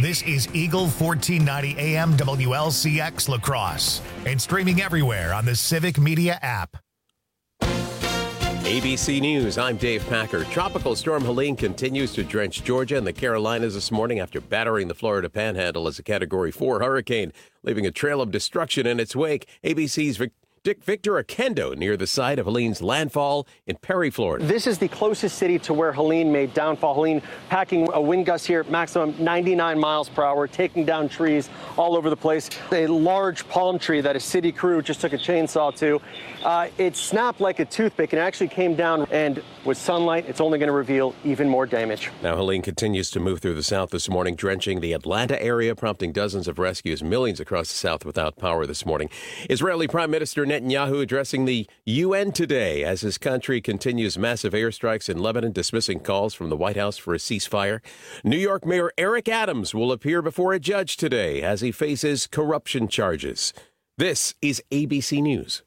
This is Eagle 1490 AM WLCX La Crosse and streaming everywhere on the Civic Media app. ABC News, I'm Dave Packer. Tropical Storm Helene continues to drench Georgia and the Carolinas this morning after battering the Florida Panhandle as a Category 4 hurricane, leaving a trail of destruction in its wake. ABC's Victor Akendo near the site of Helene's landfall in Perry, Florida. This is the closest city to where Helene made downfall. Helene packing a wind gust here, maximum 99 miles per hour, taking down trees all over the place. A large palm tree that a city crew just took a chainsaw to. It snapped like a toothpick and actually came down, and with sunlight, it's only going to reveal even more damage. Now, Helene continues to move through the south this morning, drenching the Atlanta area, prompting dozens of rescues, millions across the south without power this morning. Israeli Prime Minister Netanyahu addressing the UN today as his country continues massive airstrikes in Lebanon, dismissing calls from the White House for a ceasefire. New York Mayor Eric Adams will appear before a judge today as he faces corruption charges. This is ABC News.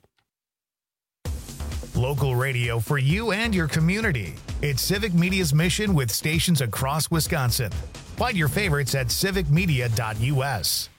Local radio for you and your community. It's Civic Media's mission with stations across Wisconsin. Find your favorites at civicmedia.us.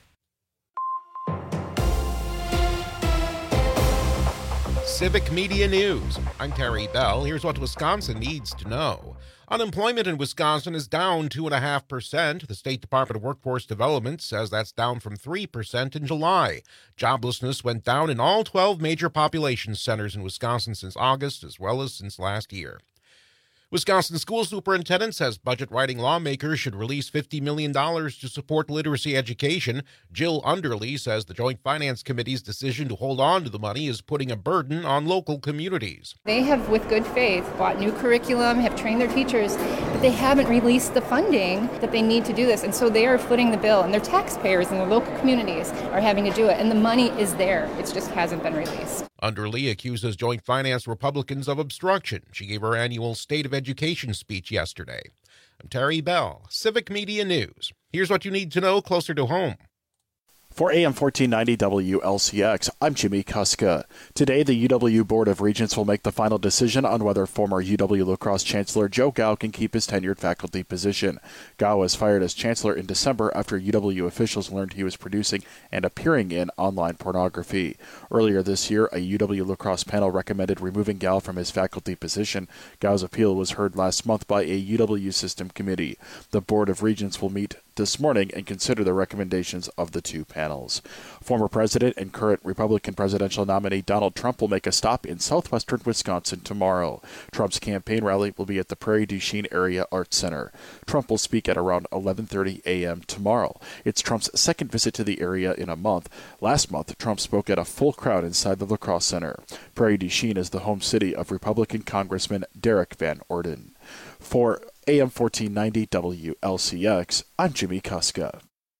Civic Media News. I'm Terry Bell. Here's what Wisconsin needs to know. Unemployment in Wisconsin is down 2.5%. The State Department of Workforce Development says that's down from 3% in July. Joblessness went down in all 12 major population centers in Wisconsin since August, as well as since last year. Wisconsin school superintendent says budget-writing lawmakers should release $50 million to support literacy education. Jill Underly says the Joint Finance Committee's decision to hold on to the money is putting a burden on local communities. They have, with good faith, bought new curriculum, have trained their teachers, but they haven't released the funding that they need to do this. And so they are footing the bill, and their taxpayers and their local communities are having to do it. And the money is there. It just hasn't been released. Underly accuses Joint Finance Republicans of obstruction. She gave her annual State of Education speech yesterday. I'm Terry Bell, Civic Media News. Here's what you need to know closer to home. For AM 1490 WLCX, I'm Jimmy Kuska. Today, the UW Board of Regents will make the final decision on whether former UW La Crosse Chancellor Joe Gao can keep his tenured faculty position. Gao was fired as chancellor in December after UW officials learned he was producing and appearing in online pornography. Earlier this year, a UW La Crosse panel recommended removing Gao from his faculty position. Gao's appeal was heard last month by a UW system committee. The Board of Regents will meet this morning and consider the recommendations of the two panels. Former president and current Republican presidential nominee Donald Trump will make a stop in southwestern Wisconsin tomorrow. Trump's campaign rally will be at the Prairie du Chien Area Arts Center. Trump will speak at around 11:30 a.m. tomorrow. It's Trump's second visit to the area in a month. Last month, Trump spoke at a full crowd inside the La Crosse Center. Prairie du Chien is the home city of Republican Congressman Derek Van Orden. For AM 1490 WLCX, I'm Jimmy Kuska.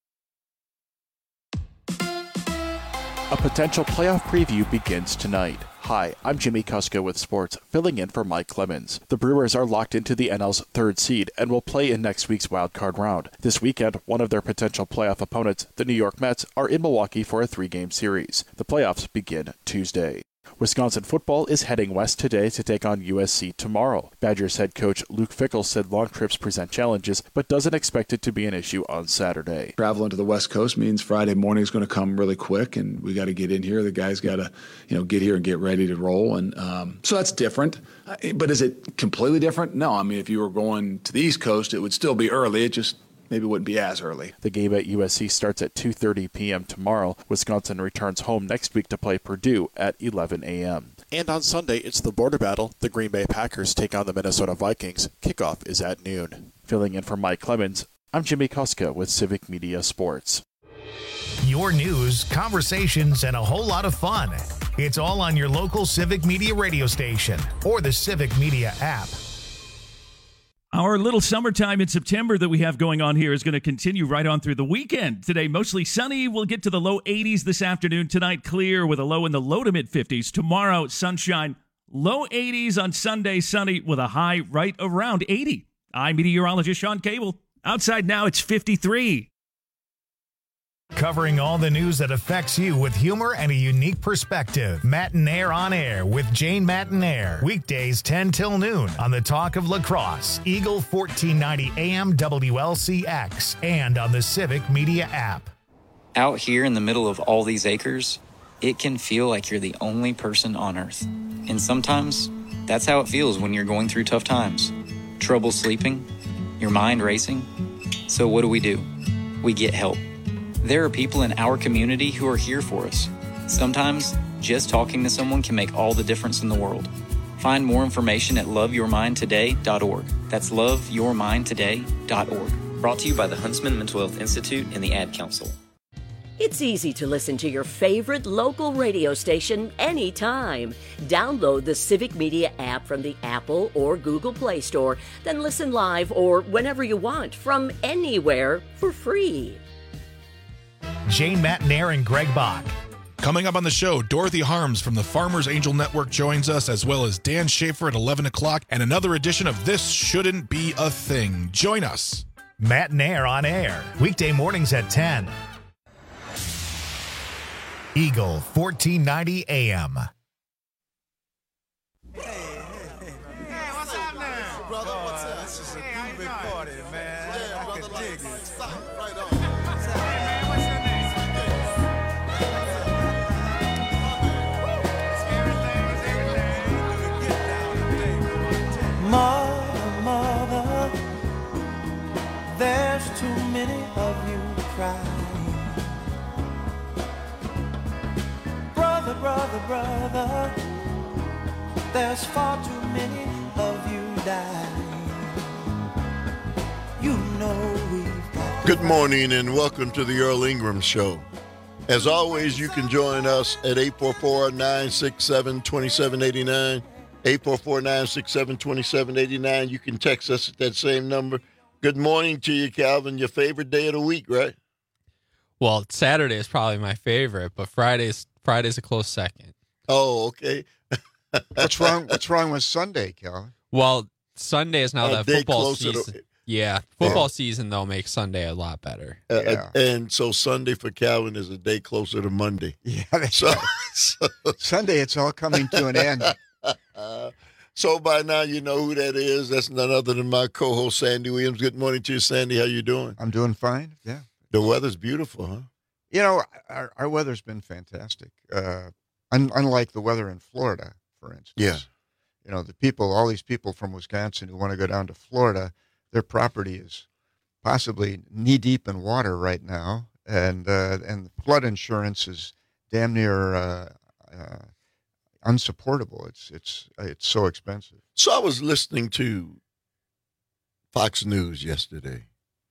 A potential playoff preview begins tonight. Hi, I'm Jimmy Kuska with sports, filling in for Mike Clemens. The Brewers are locked into the NL's third seed and will play in next week's wildcard round. This weekend, one of their potential playoff opponents, the New York Mets, are in Milwaukee for a 3-game series. The playoffs begin Tuesday. Wisconsin football is heading west today to take on USC tomorrow. Badgers head coach Luke Fickell said long trips present challenges, but doesn't expect it to be an issue on Saturday. Traveling to the West Coast means Friday morning is going to come really quick, and we got to get in here. The guys got to, get here and get ready to roll, and so that's different. But is it completely different? No. I mean, if you were going to the East Coast, it would still be early. It just maybe wouldn't be as early. The game at USC starts at 2:30 p.m. tomorrow. Wisconsin returns home next week to play Purdue at 11 a.m. And on Sunday, it's the border battle. The Green Bay Packers take on the Minnesota Vikings. Kickoff is at noon. Filling in for Mike Clemens, I'm Jimmy Kuska with Civic Media Sports. Your news, conversations, and a whole lot of fun. It's all on your local Civic Media radio station or the Civic Media app. Our little summertime in September that we have going on here is going to continue right on through the weekend. Today, mostly sunny. We'll get to the low 80s this afternoon. Tonight, clear with a low in the low to mid-50s. Tomorrow, sunshine, low 80s. On Sunday, sunny with a high right around 80. I'm meteorologist Sean Cable. Outside now, it's 53. Covering all the news that affects you with humor and a unique perspective. Matinaire on Air with Jane Matinaire. Weekdays 10 till noon on the Talk of Lacrosse, Eagle 1490 AM WLCX, and on the Civic Media app. Out here in the middle of all these acres, it can feel like you're the only person on Earth. And sometimes, that's how it feels when you're going through tough times. Trouble sleeping, your mind racing. So what do? We get help. There are people in our community who are here for us. Sometimes, just talking to someone can make all the difference in the world. Find more information at loveyourmindtoday.org. That's loveyourmindtoday.org. Brought to you by the Huntsman Mental Health Institute and the Ad Council. It's easy to listen to your favorite local radio station anytime. Download the Civic Media app from the Apple or Google Play Store, then listen live or whenever you want from anywhere for free. Jane Matinaire and Greg Bach. Coming up on the show, Dorothy Harms from the Farmers Angel Network joins us, as well as Dan Schaefer at 11 o'clock, and another edition of This Shouldn't Be a Thing. Join us. Matinaire on Air, weekday mornings at 10. Eagle 1490 AM. Hey, what's up now? Brother, what's up? This is a big party, man. Yeah, brother, I can dig it. Right on. Mother, there's too many of you crying. Brother, there's far too many of you dying. You know we've got. Good morning and welcome to the Earl Ingram Show. As always, you can join us at 844-967-2789. 844-967-2789. You can text us at that same number. Good morning to you, Calvin. Your favorite day of the week, right? Well, Saturday is probably my favorite, but Friday's a close second. Oh, okay. What's wrong with Sunday, Calvin? Well, Sunday is now that football season. Football Yeah. season, though, makes Sunday a lot better. And so Sunday for Calvin is a day closer to Monday. Yeah, that's right. Sunday, it's all coming to an end. So by now you know who that is. That's none other than my co-host, Sandy Williams. Good morning to you, Sandy. How you doing? I'm doing fine, yeah. The weather's beautiful, huh? You know, our weather's been fantastic. Unlike the weather in Florida, for instance. Yeah. You know, all these people from Wisconsin who want to go down to Florida, their property is possibly knee-deep in water right now, and flood insurance is damn near unsupportable. It's so expensive. So I was listening to Fox News yesterday,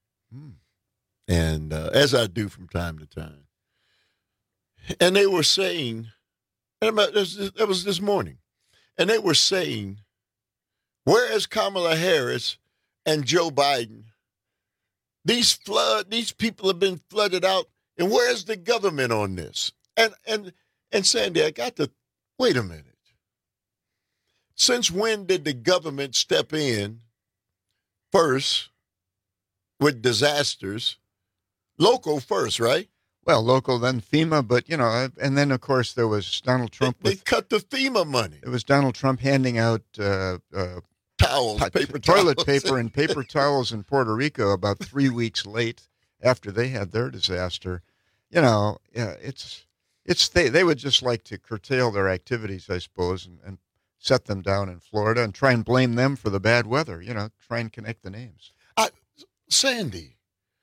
and as I do from time to time, and they were saying, that was this morning, and they were saying, whereas Kamala Harris and Joe Biden, these people have been flooded out, and where's the government on this? And Sandy, I got to wait a minute. Since when did the government step in first with disasters? Local first, right? Well, local, then FEMA, but, you know, and then, of course, there was Donald Trump. They cut the FEMA money. It was Donald Trump handing out towels, toilet paper and paper towels in Puerto Rico about 3 weeks late after they had their disaster. You know, yeah, they would just like to curtail their activities, I suppose, and set them down in Florida and try and blame them for the bad weather. You know, try and connect the names. Sandy,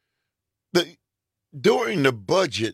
during the budget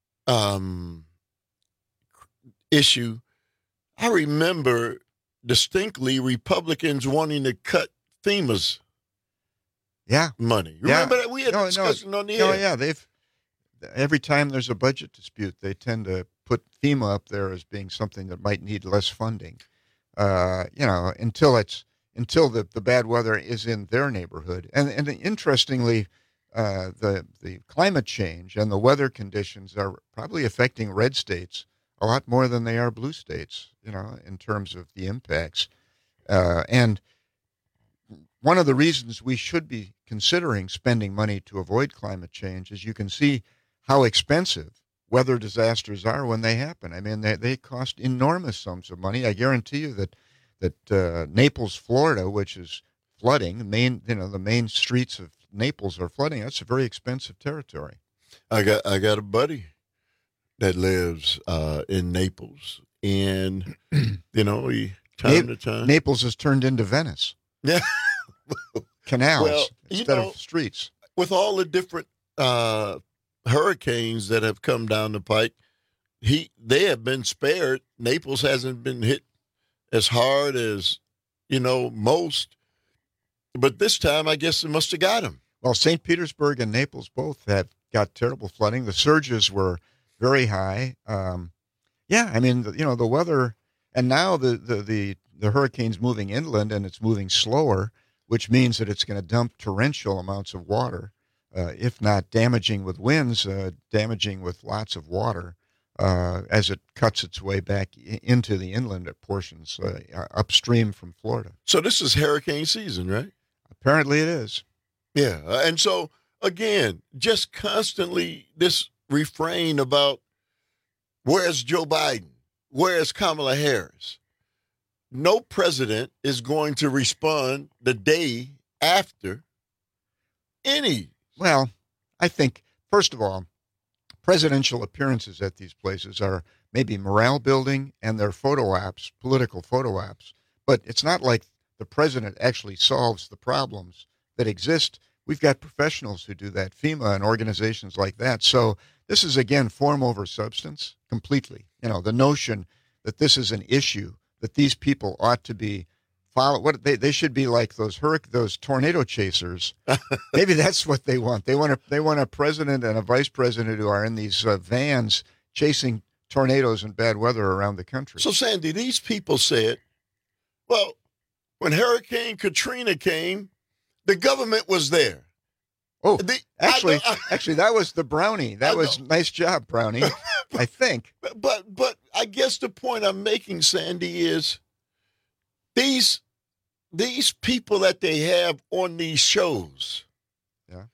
issue, I remember distinctly Republicans wanting to cut FEMA's money. Remember that? We had a discussion on the air. Oh, yeah. Every time there's a budget dispute, they tend to put FEMA up there as being something that might need less funding. You know, until the bad weather is in their neighborhood. And interestingly, the climate change and the weather conditions are probably affecting red states a lot more than they are blue states, you know, in terms of the impacts. And one of the reasons we should be considering spending money to avoid climate change is you can see how expensive weather disasters are when they happen. I mean, they cost enormous sums of money. I guarantee you that Naples, Florida, which is flooding, the main streets of Naples are flooding. That's a very expensive territory. I got a buddy that lives in Naples, and he time to time Naples has turned into Venice. Yeah, canals instead of streets. With all the different hurricanes that have come down the pike, they have been spared. Naples hasn't been hit as hard as most, but this time I guess it must have got him. Well, St. Petersburg and Naples both have got terrible flooding. The surges were very high. The weather, and now the hurricane's moving inland and it's moving slower, which means that it's going to dump torrential amounts of water, if not damaging with winds, damaging with lots of water as it cuts its way back into the inland portions upstream from Florida. So this is hurricane season, right? Apparently it is. Yeah, and so, again, just constantly this refrain about where's Joe Biden? Where's Kamala Harris? No president is going to respond the day after any. Well, I think, first of all, presidential appearances at these places are maybe morale building and they're photo ops, political photo ops. But it's not like the president actually solves the problems that exist. We've got professionals who do that, FEMA and organizations like that. So this is, again, form over substance completely. The notion that this is an issue, that these people ought to be followed. They should be like those tornado chasers. Maybe that's what they want. They want a president and a vice president who are in these vans chasing tornadoes and bad weather around the country. So, Sandy, these people said, well, when Hurricane Katrina came, the government was there. Oh, actually, that was the Brownie. That was nice job, Brownie. I think. But I guess the point I'm making, Sandy, is these people that they have on these shows. Yeah.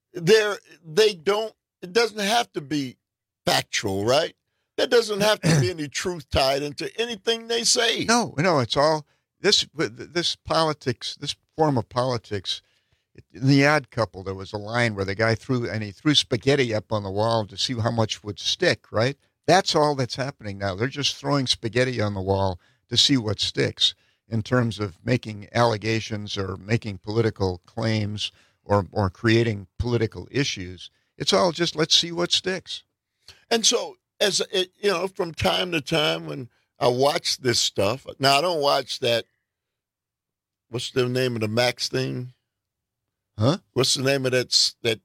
It doesn't have to be factual, right? There doesn't have to be any truth tied into anything they say. No, it's all this politics, this form of politics. In The Odd Couple, there was a line where the guy threw spaghetti up on the wall to see how much would stick, right? That's all that's happening now. They're just throwing spaghetti on the wall to see what sticks in terms of making allegations or making political claims or creating political issues. It's all just, let's see what sticks. And so, from time to time when I watch this stuff, now I don't watch that, what's the name of the Max thing? Huh? What's the name of that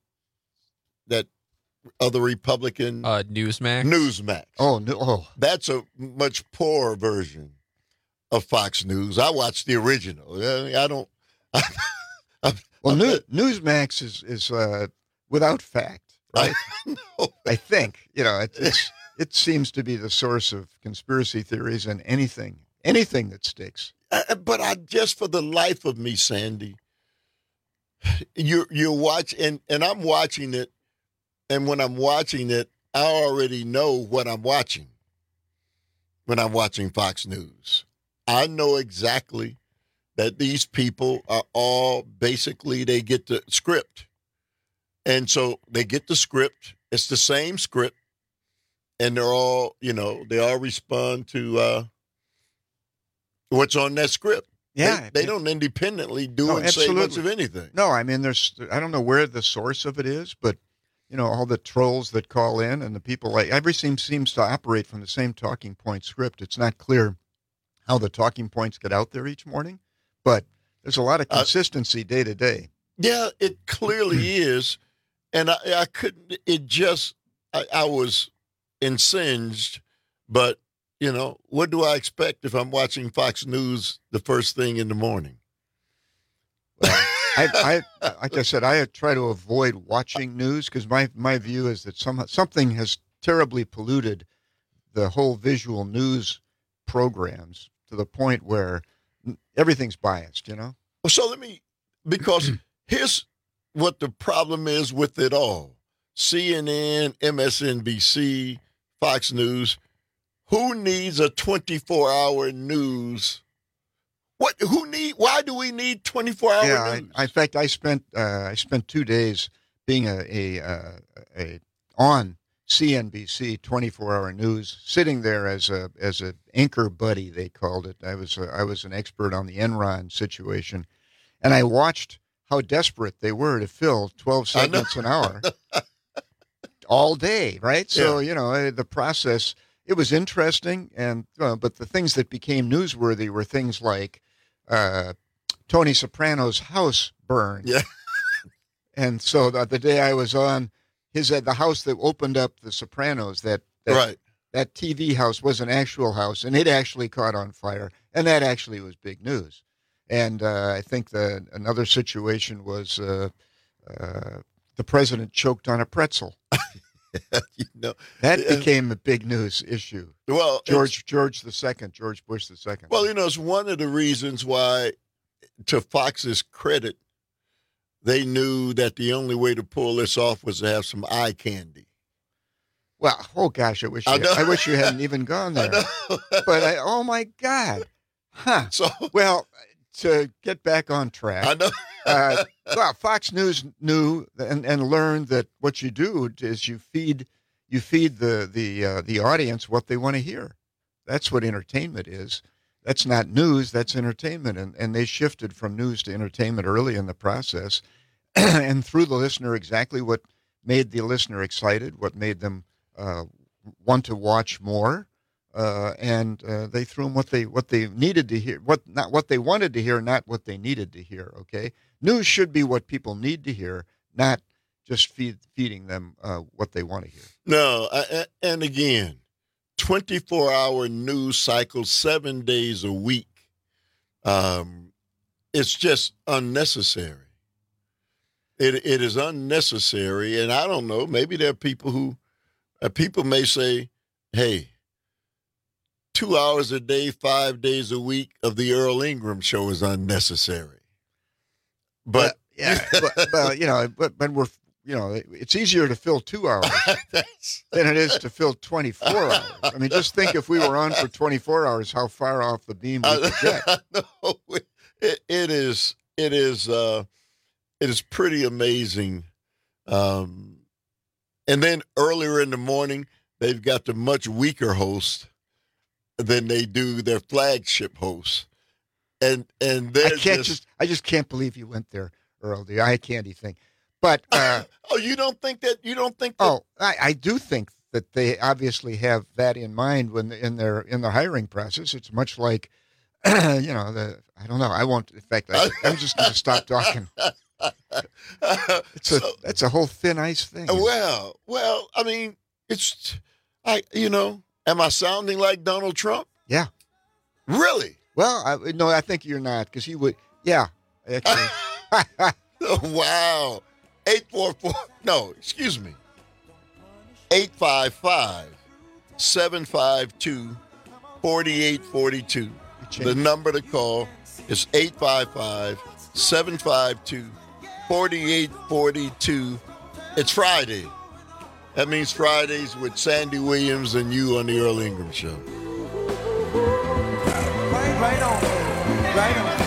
other Republican? Newsmax. Newsmax. Oh. That's a much poorer version of Fox News. I watch the original. I don't. Newsmax is without fact, right? I think it seems to be the source of conspiracy theories and anything that sticks. But just for the life of me, Sandy. You watch and I'm watching it, and when I'm watching it, I already know what I'm watching. When I'm watching Fox News, I know exactly that these people are all basically they get the script, and so they get the script. It's the same script, and they're all they all respond to what's on that script. Yeah, they don't independently do and say much of anything. No, I mean, I don't know where the source of it is, but all the trolls that call in and the people everything seems to operate from the same talking point script. It's not clear how the talking points get out there each morning, but there's a lot of consistency day to day. Yeah, it clearly is, and I couldn't. It just I was incensed, but. What do I expect if I'm watching Fox News the first thing in the morning? Well, like I said, I try to avoid watching news because my view is that something has terribly polluted the whole visual news programs to the point where everything's biased, Well, so because here's what the problem is with it all. CNN, MSNBC, Fox News. Who needs a 24-hour news? Why do we need 24-hour news? In fact, I spent 2 days being on CNBC 24-hour news, sitting there as a anchor buddy, they called it. I was an expert on the Enron situation, and I watched how desperate they were to fill 12 segments an hour all day, right? So, the process, it was interesting, and but the things that became newsworthy were things like Tony Soprano's house burned. Yeah. And so the day I was on, the house that opened up The Sopranos, that TV house was an actual house, and it actually caught on fire, and that actually was big news. And I think another situation was the president choked on a pretzel. That became a big news issue. Well, George Bush II. Well, it's one of the reasons why, to Fox's credit, they knew that the only way to pull this off was to have some eye candy. Well, oh gosh, I wish you hadn't even gone there. But oh my God, huh? So well, to get back on track, I know. Well, Fox News knew and learned that what you do is you feed the audience what they want to hear. That's what entertainment is. That's not news. That's entertainment, and they shifted from news to entertainment early in the process, and threw the listener exactly what made the listener excited, what made them want to watch more, and they threw them what they needed to hear, not what they wanted to hear, not what they needed to hear. Okay, news should be what people need to hear, not just feeding them what they want to hear. No, and again, 24-hour news cycle, 7 days a week. It's just unnecessary. It is unnecessary, and I don't know. Maybe there are people people may say, "Hey, 2 hours a day, 5 days a week of the Earl Ingram show is unnecessary." But but we're it's easier to fill 2 hours than it is to fill 24 hours. I mean, just think if we were on for 24 hours, how far off the beam we could get. No, it is pretty amazing. And then earlier in the morning, they've got the much weaker host than they do their flagship host. And I just can't believe you went there, Earl, the eye candy thing. But you don't think that? Oh, I do think that they obviously have that in mind when in the hiring process. It's much like, I don't know. I won't. In fact, I'm just going to stop talking. That's a whole thin ice thing. Well. I mean, am I sounding like Donald Trump? Yeah. Really? Well, no, I think you're not, because he would. Yeah. Actually. Wow. 855-752-4842. The number to call is 855-752-4842. It's Friday. That means Fridays with Sandy Williams and you on the Earl Ingram Show. Right on. Right on.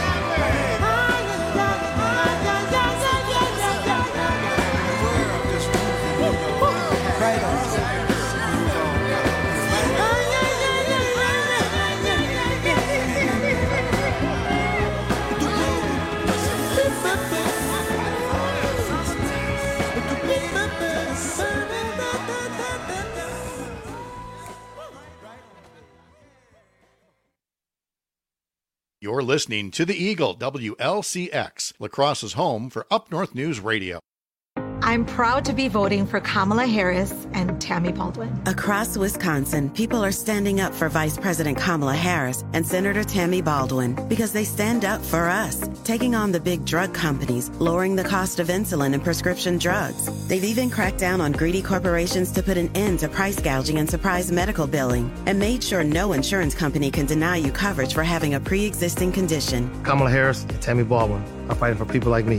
You're listening to The Eagle, WLCX, La Crosse's home for Up North News Radio. I'm proud to be voting for Kamala Harris and Tammy Baldwin. Across Wisconsin, people are standing up for Vice President Kamala Harris and Senator Tammy Baldwin because they stand up for us, taking on the big drug companies, lowering the cost of insulin and prescription drugs. They've even cracked down on greedy corporations to put an end to price gouging and surprise medical billing, and made sure no insurance company can deny you coverage for having a pre-existing condition. Kamala Harris and Tammy Baldwin are fighting for people like me.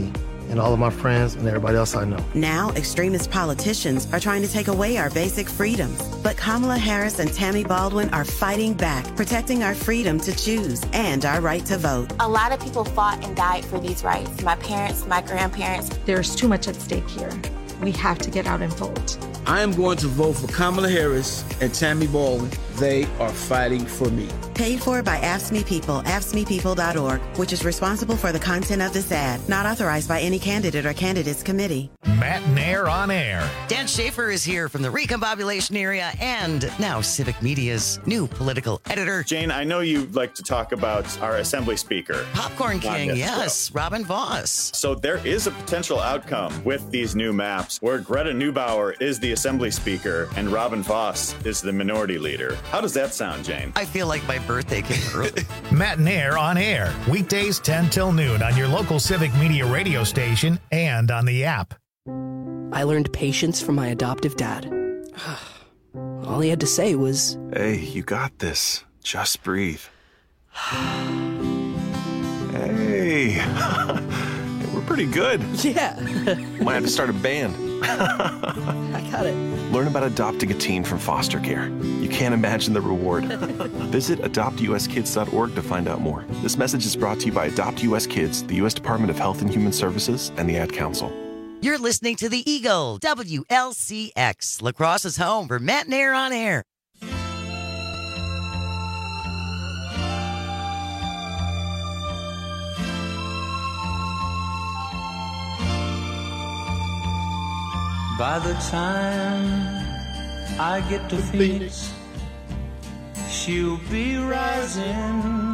and all of my friends and everybody else I know. Now, extremist politicians are trying to take away our basic freedoms. But Kamala Harris and Tammy Baldwin are fighting back, protecting our freedom to choose and our right to vote. A lot of people fought and died for these rights. My parents, my grandparents. There's too much at stake here. We have to get out and vote. I am going to vote for Kamala Harris and Tammy Baldwin. They are fighting for me. Paid for by AFSCME People, AFSCMEPeople.org, which is responsible for the content of this ad. Not authorized by any candidate or candidates committee. Matt and Air on Air. Dan Schaefer is here from the Recombobulation area and now Civic Media's new political editor. Jane, I know you like to talk about our Assembly Speaker. Popcorn King, yes, Robin Voss. So there is a potential outcome with these new maps where Greta Neubauer is the Assembly Speaker and Robin Voss is the Minority Leader. How does that sound, Jane? I feel like my birthday came early. Matt and Air on Air. Weekdays 10 till noon on your local Civic Media radio station and on the app. I learned patience from my adoptive dad. All he had to say was, "Hey, you got this. Just breathe." Hey, we're pretty good. Yeah. Might have to start a band. I got it. Learn about adopting a teen from foster care. You can't imagine the reward. Visit adoptuskids.org to find out more. This message is brought to you by Adopt US Kids, the U.S. Department of Health and Human Services, and the Ad Council. You're listening to the Eagle, WLCX, La Crosse's home for Matt and Air on Air. By the time I get to Phoenix, she'll be rising.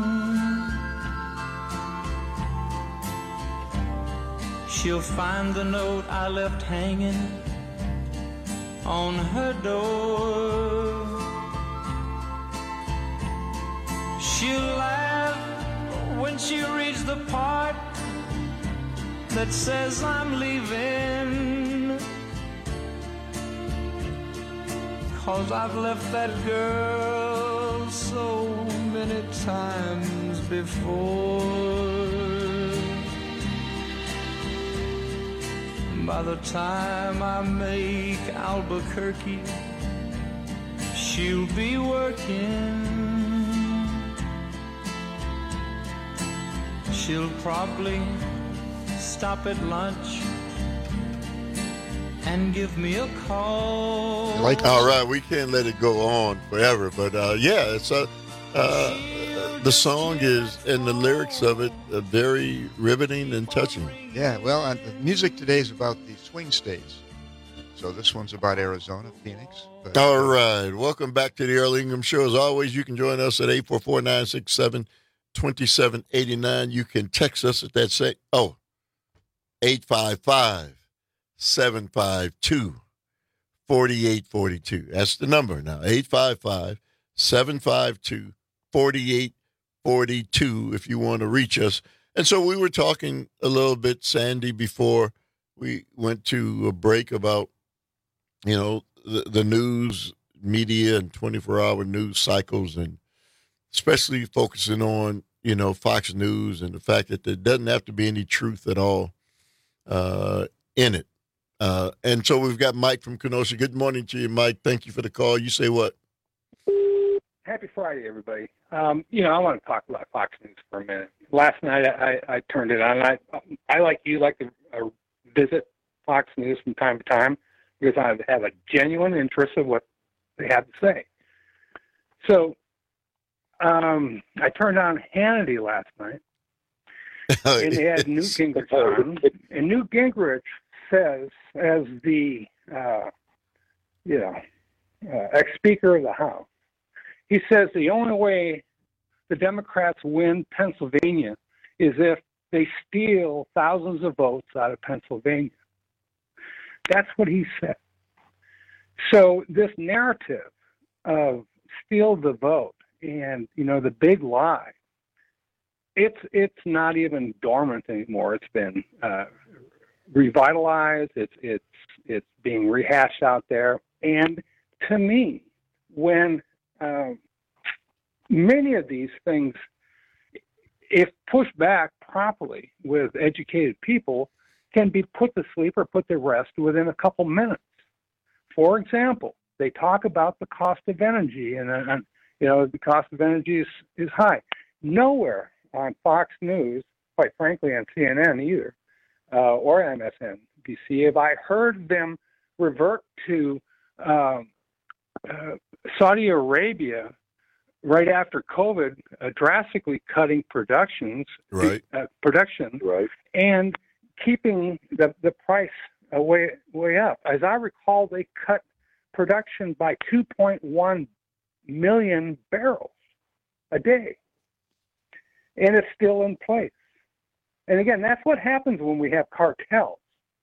She'll find the note I left hanging on her door. She'll laugh when she reads the part that says I'm leaving, 'cause I've left that girl so many times before. By the time I make Albuquerque, she'll be working. She'll probably stop at lunch and give me a call. All right, we can't let it go on forever, but yeah, it's the song is, and the lyrics of it are very riveting and touching. Yeah, well, the music today is about the swing states. So this one's about Arizona, Phoenix. But, all right, welcome back to the Earl Ingham Show. As always, you can join us at 844-967-2789. You can text us at that 855-752-4842. That's the number now, 855-752-4842 if you want to reach us. And so we were talking a little bit, Sandy, before we went to a break about, the news media and 24-hour news cycles, and especially focusing on, Fox News and the fact that there doesn't have to be any truth at all in it. And so we've got Mike from Kenosha. Good morning to you, Mike. Thank you for the call. You say what? Happy Friday, everybody. I want to talk about Fox News for a minute. Last night I turned it on. I like to visit Fox News from time to time because I have a genuine interest in what they have to say. So I turned on Hannity last night, and they had Newt Gingrich on. And Newt Gingrich says, as the ex-Speaker of the House, he says the only way the Democrats win Pennsylvania is if they steal thousands of votes out of Pennsylvania. That's what he said. So this narrative of steal the vote and, the big lie, it's not even dormant anymore. It's been revitalized. It's being rehashed out there. And to me, when many of these things, if pushed back properly with educated people, can be put to sleep or put to rest within a couple minutes. For example, they talk about the cost of energy, and the cost of energy is high. Nowhere on Fox News, quite frankly, on CNN either, or MSNBC, have I heard them revert to Saudi Arabia right after COVID, drastically cutting production, and keeping the price way up. As I recall, they cut production by 2.1 million barrels a day, and it's still in place. And again, that's what happens when we have cartels,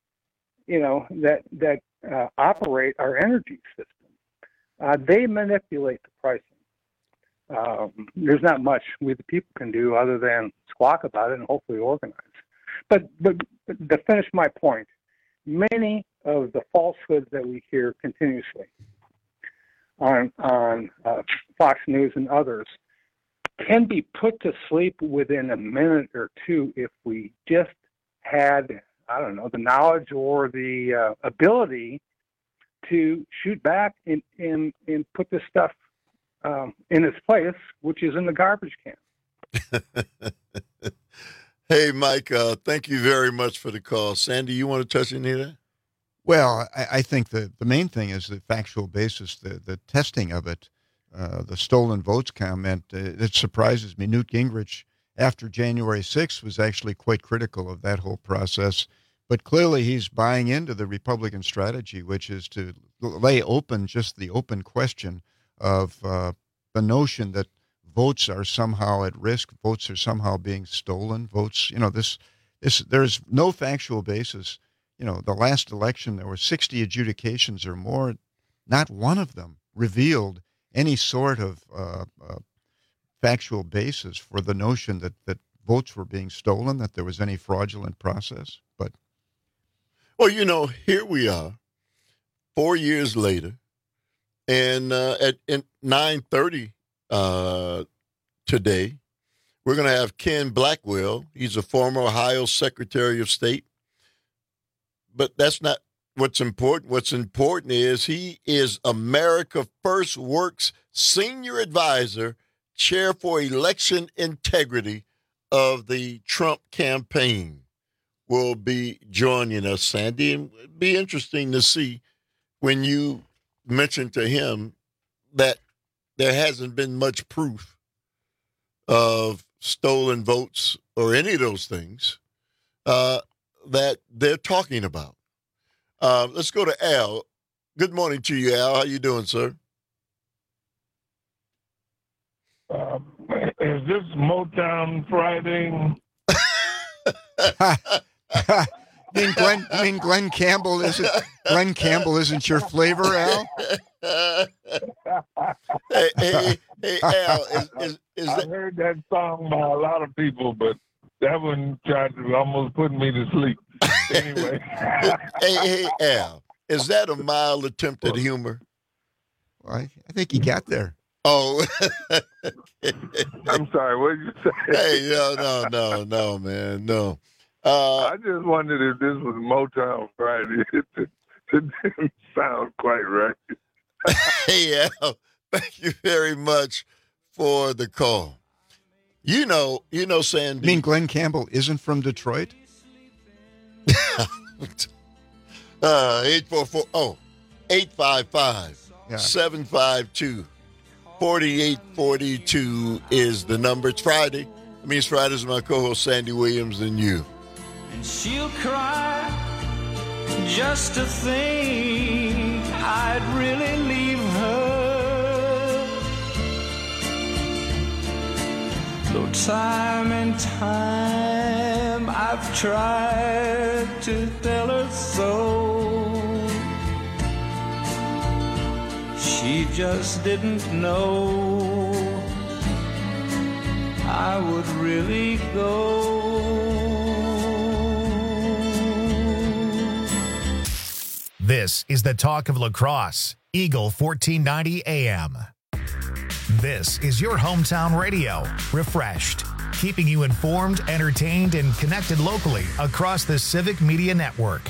that operate our energy system. They manipulate the pricing. There's not much we the people can do other than squawk about it and hopefully organize. But to finish my point, many of the falsehoods that we hear continuously on Fox News and others can be put to sleep within a minute or two if we just had, the knowledge or the ability to shoot back and put this stuff in its place, which is in the garbage can. Hey, Mike, thank you very much for the call. Sandy, you want to touch any of that? Well, I think the main thing is the factual basis, the testing of it, the stolen votes comment. It surprises me. Newt Gingrich, after January 6th, was actually quite critical of that whole process. But clearly he's buying into the Republican strategy, which is to lay open just the open question of the notion that votes are somehow at risk, votes are somehow being stolen, votes, there's no factual basis. The last election, there were 60 adjudications or more. Not one of them revealed any sort of factual basis for the notion that votes were being stolen, that there was any fraudulent process. But well, here we are, 4 years later, and at 9:30 today, we're going to have Ken Blackwell. He's a former Ohio Secretary of State. But that's not what's important. What's important is he is America First Works Senior Advisor, Chair for Election Integrity of the Trump campaign, will be joining us, Sandy. And it'd be interesting to see when you mentioned to him that there hasn't been much proof of stolen votes or any of those things that they're talking about. Let's go to Al. Good morning to you, Al. How you doing, sir? Is this Motown Friday? You mean Glenn Campbell isn't Glenn Campbell isn't your flavor, Al? Hey, Al, is I heard that song by a lot of people, but that one tried to almost put me to sleep. Anyway. hey, Al, is that a mild attempt at humor? Well, I think he got there. Oh. I'm sorry, what did you say? Hey, no, man, no. I just wondered if this was Motown Friday. It didn't sound quite right. Hey, Al, thank you very much for the call. You know, Sandy. You mean Glenn Campbell isn't from Detroit? 855-752-4842 is the number. It's Friday. It means Friday's my co-host Sandy Williams and you. And she'll cry just to think I'd really leave her. Though time and time I've tried to tell her so, she just didn't know I would really go. This is the talk of La Crosse, Eagle 1490 AM. This is your hometown radio, refreshed, keeping you informed, entertained, and connected locally across the Civic Media Network.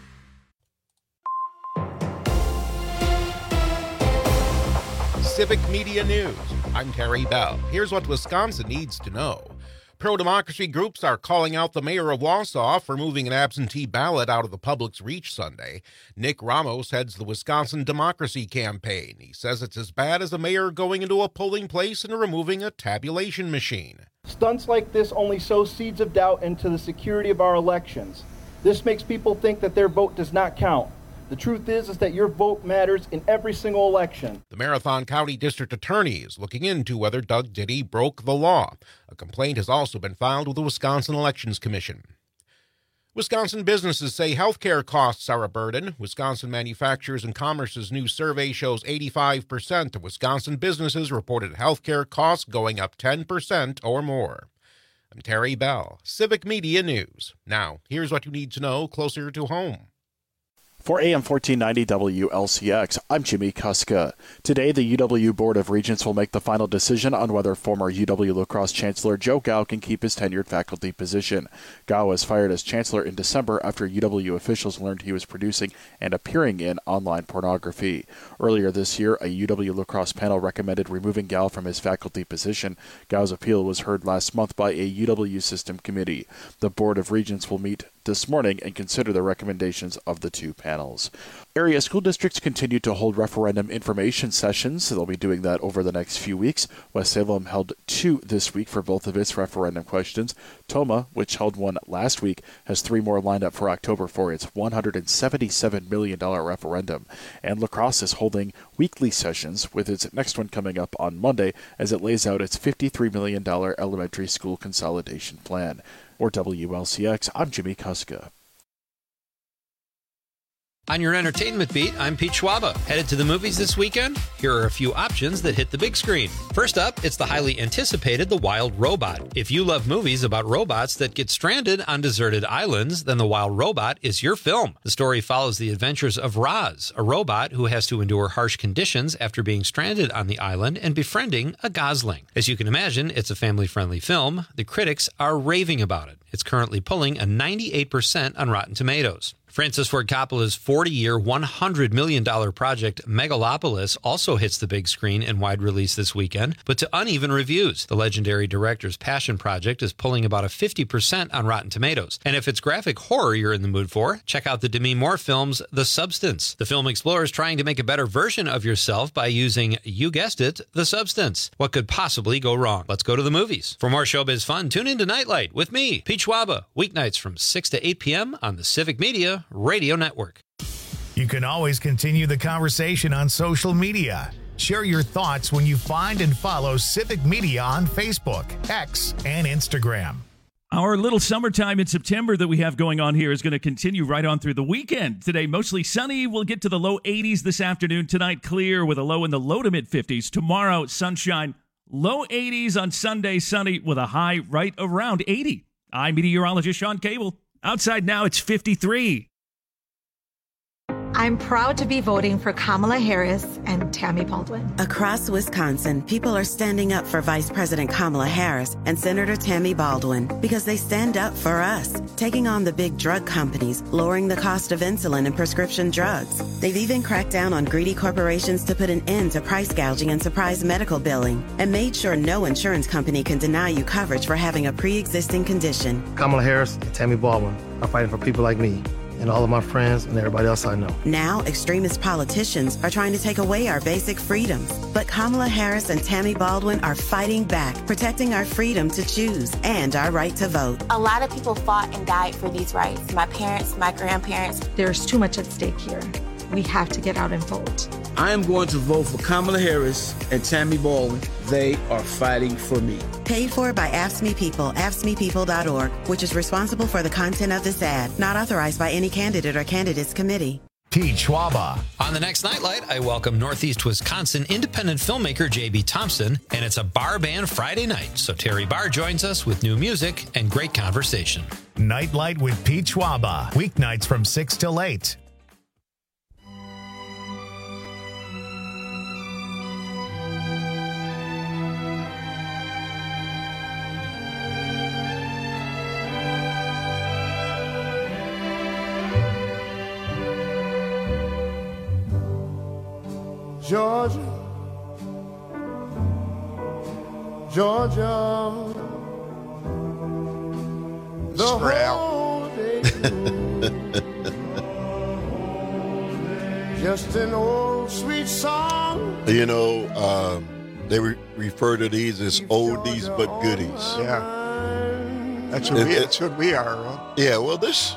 Civic Media News. I'm Terry Bell. Here's what Wisconsin needs to know. Pro-democracy groups are calling out the mayor of Wausau for moving an absentee ballot out of the public's reach Sunday. Nick Ramos heads the Wisconsin Democracy Campaign. He says it's as bad as a mayor going into a polling place and removing a tabulation machine. Stunts like this only sow seeds of doubt into the security of our elections. This makes people think that their vote does not count. The truth is that your vote matters in every single election. The Marathon County District Attorney is looking into whether Doug Diddy broke the law. A complaint has also been filed with the Wisconsin Elections Commission. Wisconsin businesses say healthcare costs are a burden. Wisconsin Manufacturers and Commerce's new survey shows 85% of Wisconsin businesses reported healthcare costs going up 10% or more. I'm Terry Bell, Civic Media News. Now, here's what you need to know closer to home. For AM 1490 WLCX, I'm Jimmy Kuska. Today, the UW Board of Regents will make the final decision on whether former UW La Crosse Chancellor Joe Gao can keep his tenured faculty position. Gao was fired as chancellor in December after UW officials learned he was producing and appearing in online pornography. Earlier this year, a UW La Crosse panel recommended removing Gao from his faculty position. Gao's appeal was heard last month by a UW system committee. The Board of Regents will meet this morning and consider the recommendations of the two panels. Area school districts continue to hold referendum information sessions. They'll be doing that over the next few weeks. West Salem held 2 this week for both of its referendum questions. Toma, which held one last week, has 3 more lined up for October for its $177 million referendum. And La Crosse is holding weekly sessions, with its next one coming up on Monday as it lays out its $53 million elementary school consolidation plan. For WLCX, I'm Jimmy Kuska. On your entertainment beat, I'm Pete Schwaba. Headed to the movies this weekend? Here are a few options that hit the big screen. First up, it's the highly anticipated The Wild Robot. If you love movies about robots that get stranded on deserted islands, then The Wild Robot is your film. The story follows the adventures of Roz, a robot who has to endure harsh conditions after being stranded on the island and befriending a gosling. As you can imagine, it's a family-friendly film. The critics are raving about it. It's currently pulling a 98% on Rotten Tomatoes. Francis Ford Coppola's 40-year, $100 million project Megalopolis also hits the big screen in wide release this weekend, but to uneven reviews. The legendary director's passion project is pulling about a 50% on Rotten Tomatoes. And if it's graphic horror you're in the mood for, check out the Demi Moore film's The Substance. The film explores trying to make a better version of yourself by using, you guessed it, the substance. What could possibly go wrong? Let's go to the movies. For more showbiz fun, tune into Nightlight with me, Pete Schwaba, weeknights from 6 to 8 p.m. on the Civic Media Radio Network. You can always continue the conversation on social media. Share your thoughts when you find and follow Civic Media on Facebook, X, and Instagram. Our little summertime in September that we have going on here is going to continue right on through the weekend. Today, mostly sunny. We'll get to the low 80s this afternoon. Tonight, clear with a low in the low to mid 50s. Tomorrow, sunshine, low 80s. On Sunday, sunny with a high right around 80. I'm meteorologist Sean Cable. Outside now, it's 53. I'm proud to be voting for Kamala Harris and Tammy Baldwin. Across Wisconsin, people are standing up for Vice President Kamala Harris and Senator Tammy Baldwin because they stand up for us, taking on the big drug companies, lowering the cost of insulin and prescription drugs. They've even cracked down on greedy corporations to put an end to price gouging and surprise medical billing, and made sure no insurance company can deny you coverage for having a pre-existing condition. Kamala Harris and Tammy Baldwin are fighting for people like me and all of my friends and everybody else I know. Now, extremist politicians are trying to take away our basic freedoms. But Kamala Harris and Tammy Baldwin are fighting back, protecting our freedom to choose and our right to vote. A lot of people fought and died for these rights. My parents, my grandparents. There's too much at stake here. We have to get out and vote. I am going to vote for Kamala Harris and Tammy Baldwin. They are fighting for me. Paid for by AFSCME People, AFSCMEPeople.org, which is responsible for the content of this ad. Not authorized by any candidate or candidates committee. Pete Schwaba. On the next Nightlight, I welcome Northeast Wisconsin independent filmmaker J.B. Thompson, and it's a bar band Friday night. So Terry Barr joins us with new music and great conversation. Nightlight with Pete Schwaba. Weeknights from 6 till 8. Georgia, Georgia, the whole day through. Just an old sweet song. You know, they refer to these as oldies but goodies. Yeah, that's what we are. Huh? Yeah, well, this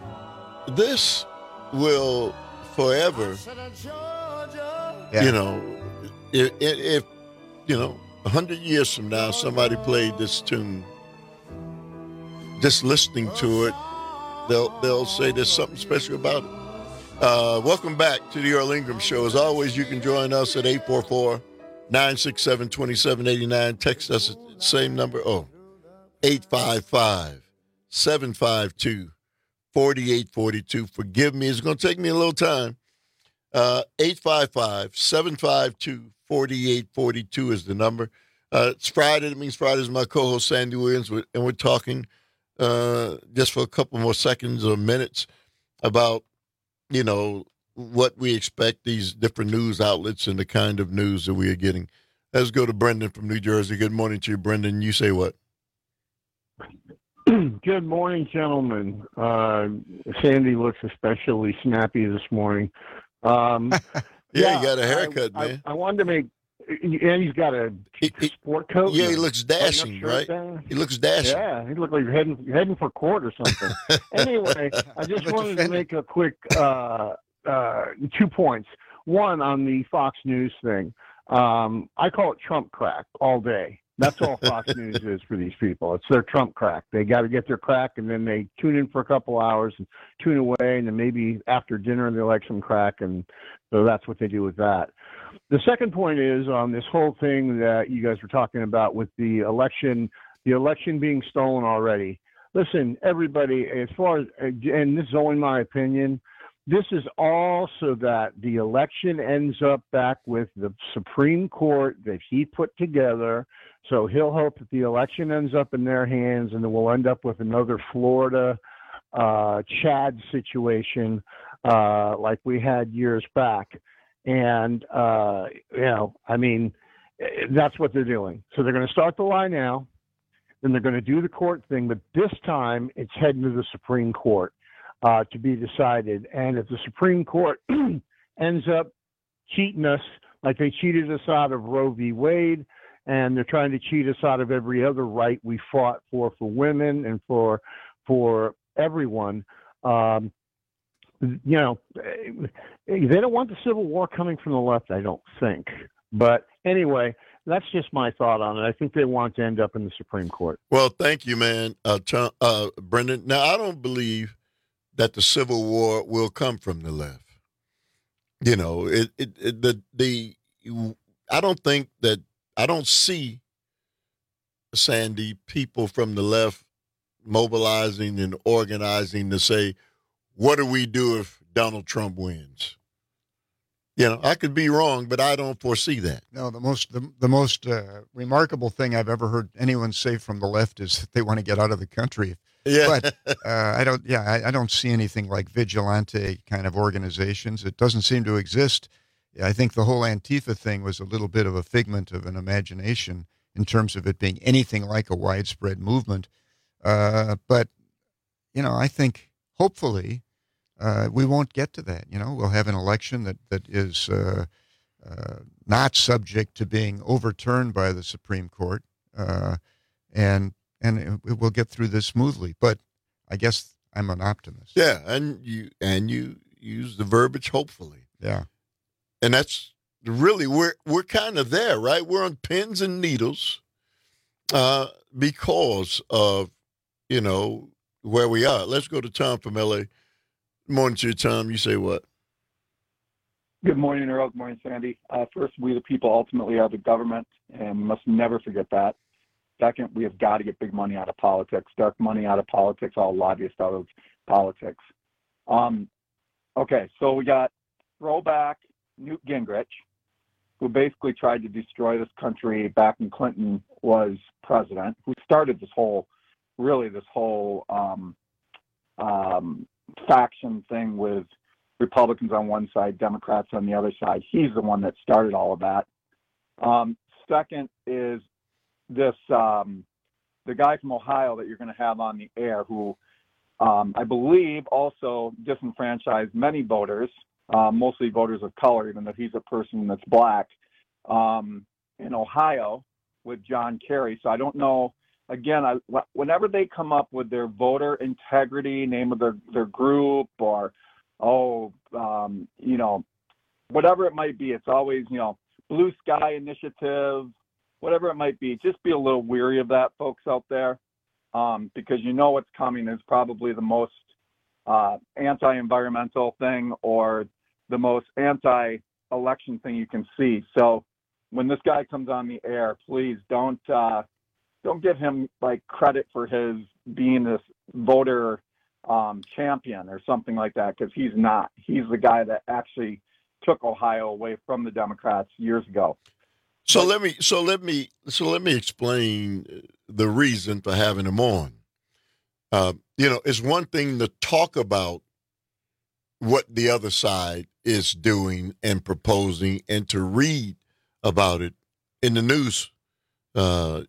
will forever. Yeah. You know, if 100 years from now somebody played this tune, just listening to it, they'll say there's something special about it. Welcome back to the Earl Ingram Show. As always, you can join us at 844-967-2789. Text us at the same number. 855-752-4842. Forgive me. It's going to take me a little time. 855-752-4842 is the number. It's Friday. That means Friday is my co-host, Sandy Williams, and we're talking just for a couple more seconds or minutes about, what we expect, these different news outlets and the kind of news that we are getting. Let's go to Brendan from New Jersey. Good morning to you, Brendan. You say what? Good morning, gentlemen. Sandy looks especially snappy this morning. You got a haircut, man. I wanted to make, and he's got a sport coat. Yeah, he looks dashing, right? He looks dashing. Yeah, he looks like you're heading for court or something. Anyway, I just wanted to make a quick 2 points. One, on the Fox News thing. I call it Trump crack all day. That's all Fox News is for these people. It's their Trump crack. They got to get their crack, and then they tune in for a couple hours and tune away, and then maybe after dinner they like some crack, and so that's what they do with that. The second point is on this whole thing that you guys were talking about with the election being stolen already. Listen, everybody, as far as, and this is only my opinion, this is all so that the election ends up back with the Supreme Court that he put together. So he'll hope that the election ends up in their hands, and then we'll end up with another Florida Chad situation like we had years back. And, that's what they're doing. So they're going to start the lie now, then they're going to do the court thing, but this time it's heading to the Supreme Court to be decided. And if the Supreme Court ends up cheating us like they cheated us out of Roe v. Wade, and they're trying to cheat us out of every other right we fought for women and for everyone, they don't want the Civil War coming from the left, I don't think. But anyway, that's just my thought on it. I think they want to end up in the Supreme Court. Well, thank you, man, Brendan. Now, I don't believe that the Civil War will come from the left. I don't see, Sandy, people from the left mobilizing and organizing to say, what do we do if Donald Trump wins? I could be wrong, but I don't foresee that. No, the most remarkable thing I've ever heard anyone say from the left is that they want to get out of the country. Yeah. But I don't see anything like vigilante kind of organizations. It doesn't seem to exist. I think the whole Antifa thing was a little bit of a figment of an imagination in terms of it being anything like a widespread movement. But I think hopefully we won't get to that. We'll have an election that is not subject to being overturned by the Supreme Court, and we'll get through this smoothly. But I guess I'm an optimist. Yeah, and you use the verbiage hopefully. Yeah. And that's really, we're kind of there, right? We're on pins and needles because of, where we are. Let's go to Tom from L.A. Good morning to you, Tom. You say what? Good morning, Earl. Good morning, Sandy. First, we the people ultimately are the government, and we must never forget that. Second, we have got to get big money out of politics, dark money out of politics, all lobbyists out of politics. Okay, so we got throwback Newt Gingrich, who basically tried to destroy this country back when Clinton was president, who started this whole faction thing with Republicans on one side, Democrats on the other side. He's the one that started all of that. Second is this the guy from Ohio that you're going to have on the air, who I believe also disenfranchised many voters, mostly voters of color, even though he's a person that's black, in Ohio with John Kerry. So I don't know. Again, whenever they come up with their voter integrity, name of their group, or whatever it might be, it's always, Blue Sky Initiative, whatever it might be. Just be a little weary of that, folks out there, because what's coming is probably the most anti-environmental thing or the most anti-election thing you can see. So when this guy comes on the air, please don't give him credit for his being this voter champion or something like that, because he's not. He's the guy that actually took Ohio away from the Democrats years ago. So let me explain the reason for having him on. It's one thing to talk about what the other side is doing and proposing, and to read about it in the news, on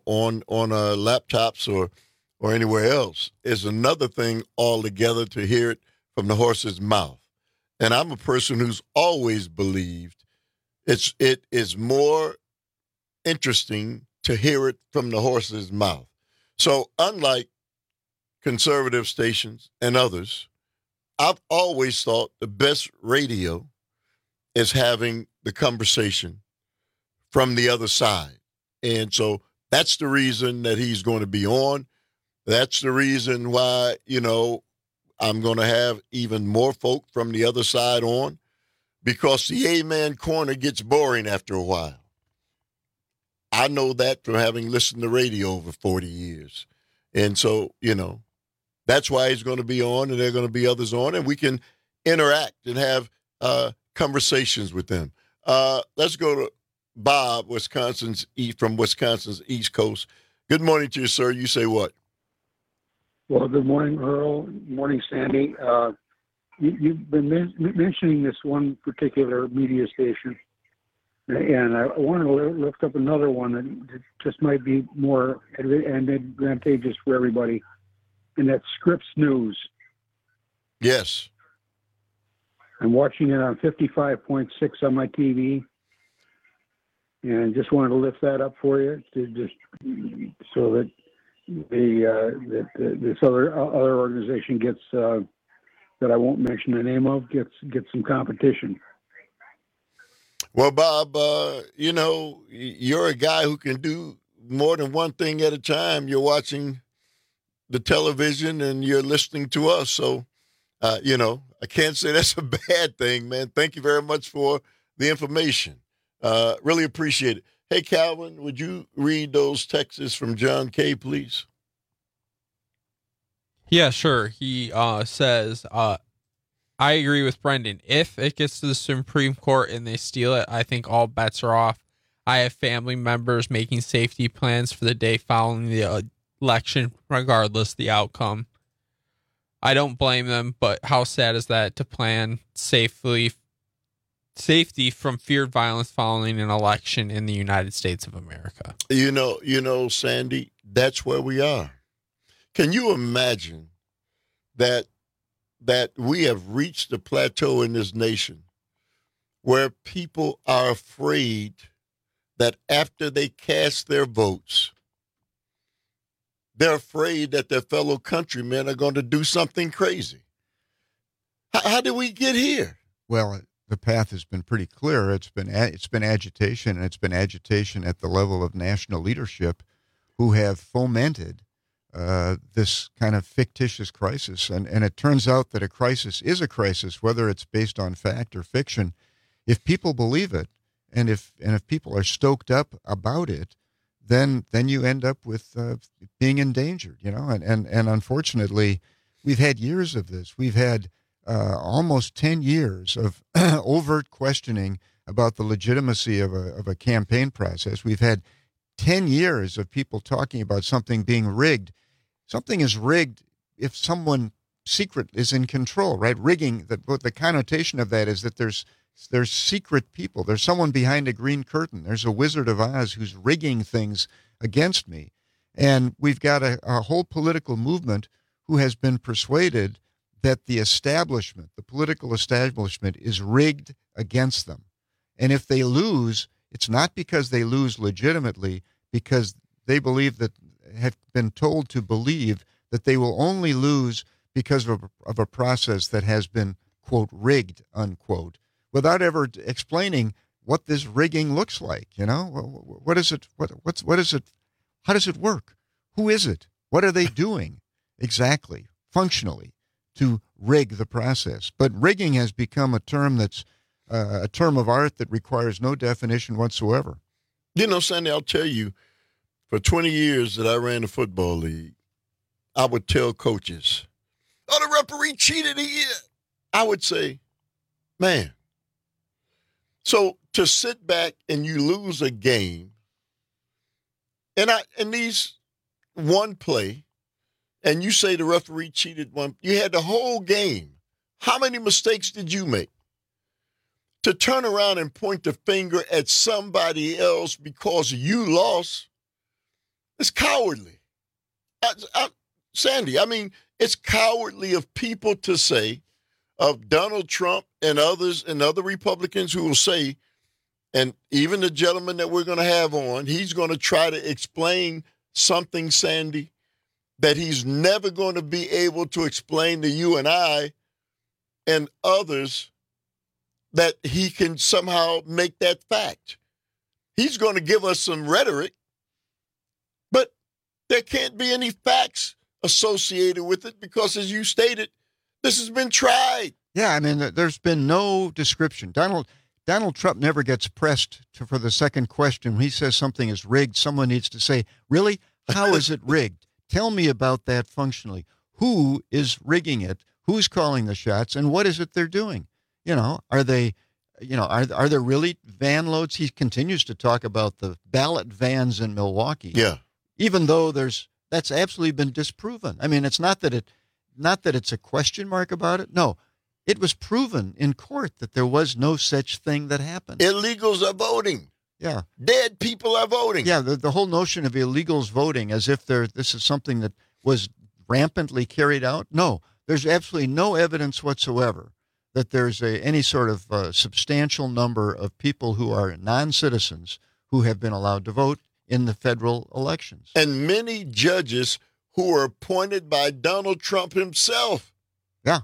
laptops or anywhere else. Is another thing altogether to hear it from the horse's mouth. And I'm a person who's always believed it is more interesting to hear it from the horse's mouth. So unlike conservative stations and others, I've always thought the best radio is having the conversation from the other side. And so that's the reason that he's going to be on. That's the reason why, I'm going to have even more folk from the other side on, because the Amen Corner gets boring after a while. I know that from having listened to radio over 40 years. And so, that's why he's going to be on, and there are going to be others on, and we can interact and have conversations with them. Let's go to Bob, from Wisconsin's East Coast. Good morning to you, sir. You say what? Well, good morning, Earl. Good morning, Sandy. You've been mentioning this one particular media station, and I want to lift up another one that just might be more advantageous for everybody, and that's Scripps News. Yes. I'm watching it on 55.6 on my TV, and just wanted to lift that up for you, so that this other organization gets that I won't mention the name of gets some competition. Well, Bob, you're a guy who can do more than one thing at a time. You're watching the television and you're listening to us. So, I can't say that's a bad thing, man. Thank you very much for the information. Really appreciate it. Hey, Calvin, would you read those texts from John K., please? Yeah, sure. He says, I agree with Brendan. If it gets to the Supreme Court and they steal it, I think all bets are off. I have family members making safety plans for the day following the election, regardless the outcome. I don't blame them, but how sad is that to plan safety from feared violence following an election in the United States of America? Sandy, that's where we are. Can you imagine that we have reached a plateau in this nation where people are afraid that after they cast their votes, they're afraid that their fellow countrymen are going to do something crazy? How did we get here? Well, the path has been pretty clear. It's been agitation, and it's been agitation at the level of national leadership who have fomented this kind of fictitious crisis. And it turns out that a crisis is a crisis, whether it's based on fact or fiction, if people believe it, and if people are stoked up about it, then you end up with being endangered, and unfortunately, we've had years of this. We've had almost 10 years of overt questioning about the legitimacy of a campaign process. We've had 10 years of people talking about something being rigged. Something is rigged if someone secret is in control, right? Rigging, the connotation of that is that there's secret people. There's someone behind a green curtain. There's a Wizard of Oz who's rigging things against me. And we've got a whole political movement who has been persuaded that the establishment, the political establishment, is rigged against them. And if they lose, it's not because they lose legitimately, because they believe that, have been told to believe that they will only lose because of a process that has been, quote, rigged, unquote, without ever explaining what this rigging looks like. You know, what is it? What is it? How does it work? Who is it? What are they doing exactly, functionally, to rig the process? But rigging has become a term that's a term of art that requires no definition whatsoever. You know, Sandy, I'll tell you, for 20 years that I ran the football league, I would tell coaches, "Oh, the referee cheated here." I would say, man, so to sit back and you lose a game, and these one play, and you say the referee cheated one, you had the whole game. How many mistakes did you make? To turn around and point the finger at somebody else because you lost, it's cowardly. Sandy, I mean, it's cowardly of people to say, of Donald Trump and others and other Republicans who will say, and even the gentleman that we're going to have on, he's going to try to explain something, Sandy, that he's never going to be able to explain to you and I and others, that he can somehow make that fact. He's going to give us some rhetoric, but there can't be any facts associated with it because, as you stated, this has been tried. Yeah, I mean, there's been no description. Donald Trump never gets pressed for the second question. When he says something is rigged, someone needs to say, really? How is it rigged? Tell me about that functionally. Who is rigging it? Who's calling the shots? And what is it they're doing? You know, are they, are there really van loads? He continues to talk about the ballot vans in Milwaukee. Yeah. Even though that's absolutely been disproven. I mean, it's not that it's a question mark about it. No, it was proven in court that there was no such thing that happened. Illegals are voting. Yeah. Dead people are voting. Yeah, the whole notion of illegals voting as if this is something that was rampantly carried out. No, there's absolutely no evidence whatsoever that there's any sort of substantial number of people who are non-citizens who have been allowed to vote in the federal elections. And many judges who were appointed by Donald Trump himself. Yeah.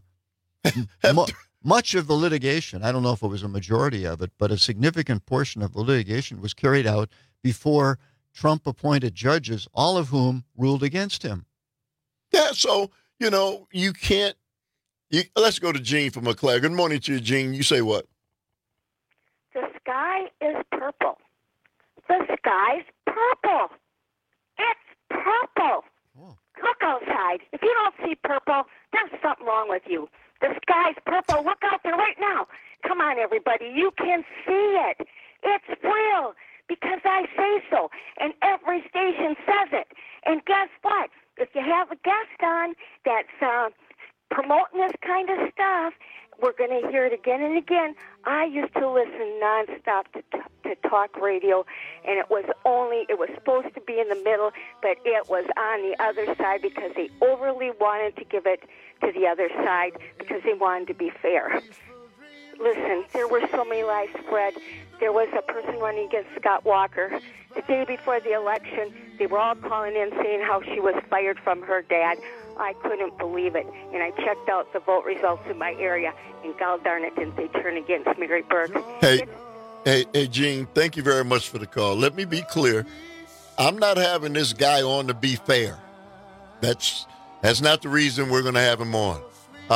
Much of the litigation, I don't know if it was a majority of it, but a significant portion of the litigation was carried out before Trump appointed judges, all of whom ruled against him. Yeah, so, you can't. Let's go to Gene from McClare. Good morning to you, Gene. You say what? The sky is purple. The sky's purple. It's purple. Oh. Look outside. If you don't see purple, there's something wrong with you. The sky's purple. Look out there right now. Come on, everybody. You can see it. It's real because I say so. And every station says it. And guess what? If you have a guest on that's promoting this kind of stuff, we're going to hear it again and again. I used to listen nonstop to talk radio, and it was supposed to be in the middle, but it was on the other side because they overly wanted to give it to the other side because they wanted to be fair. Listen, there were so many lies spread. There was a person running against Scott Walker. The day before the election, they were all calling in saying how she was fired from her dad. I couldn't believe it. And I checked out the vote results in my area, and God darn it, didn't they turn against Mary Burke. Hey, Gene, thank you very much for the call. Let me be clear. I'm not having this guy on to be fair. That's not the reason we're going to have him on.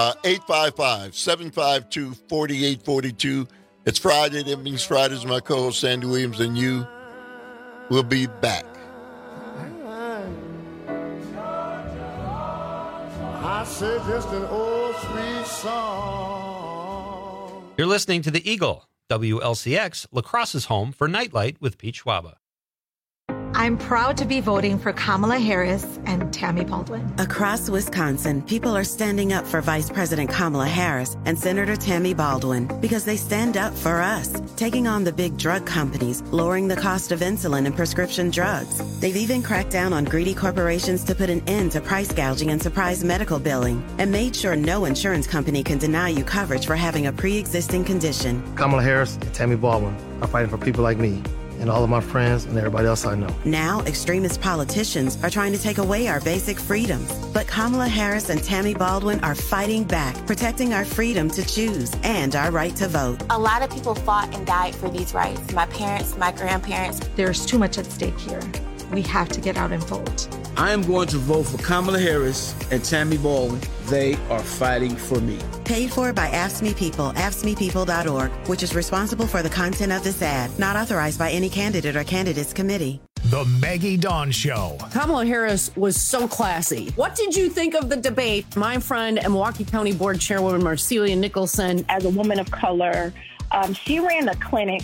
855-752-4842. It's Friday. That means Friday's my co-host, Sandy Williams, and you will be back. I said just an old sweet song. You're listening to The Eagle, WLCX, La Crosse's home for Nightlight with Pete Schwaba. I'm I'm proud to be voting for Kamala Harris and Tammy Baldwin. Across Wisconsin, people are standing up for Vice President Kamala Harris and Senator Tammy Baldwin because they stand up for us, taking on the big drug companies, lowering the cost of insulin and prescription drugs. They've even cracked down on greedy corporations to put an end to price gouging and surprise medical billing, and made sure no insurance company can deny you coverage for having a pre-existing condition. Kamala Harris and Tammy Baldwin are fighting for people like me and all of my friends and everybody else I know. Now, extremist politicians are trying to take away our basic freedoms. But Kamala Harris and Tammy Baldwin are fighting back, protecting our freedom to choose and our right to vote. A lot of people fought and died for these rights. My parents, my grandparents. There's too much at stake here. We have to get out and vote. I am going to vote for Kamala Harris and Tammy Baldwin. They are fighting for me. Paid for by AFSCME People, AFSCMEPeople.org, which is responsible for the content of this ad, not authorized by any candidate or candidates committee. The Maggie Dawn Show. Kamala Harris was so classy. What did you think of the debate? My friend and Milwaukee County Board Chairwoman Marcelia Nicholson. As a woman of color, she ran a clinic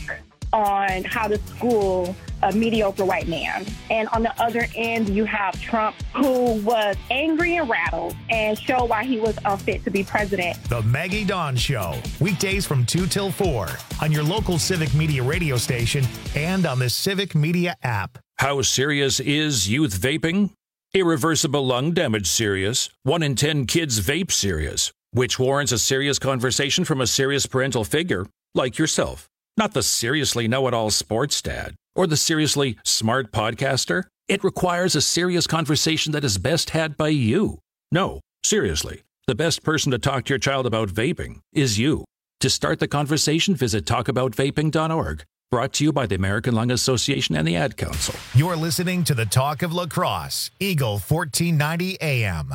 on how to school a mediocre white man. And on the other end, you have Trump, who was angry and rattled and showed why he was unfit to be president. The Maggie Dawn Show. Weekdays from 2 till 4 on your local Civic Media radio station and on the Civic Media app. How serious is youth vaping? Irreversible lung damage serious. 1 in 10 kids vape serious, which warrants a serious conversation from a serious parental figure like yourself. Not the seriously know-it-all sports dad or the seriously smart podcaster. It requires a serious conversation that is best had by you. No, seriously, the best person to talk to your child about vaping is you. To start the conversation, visit talkaboutvaping.org. Brought to you by the American Lung Association and the Ad Council. You're listening to the Talk of La Crosse, Eagle 1490 AM.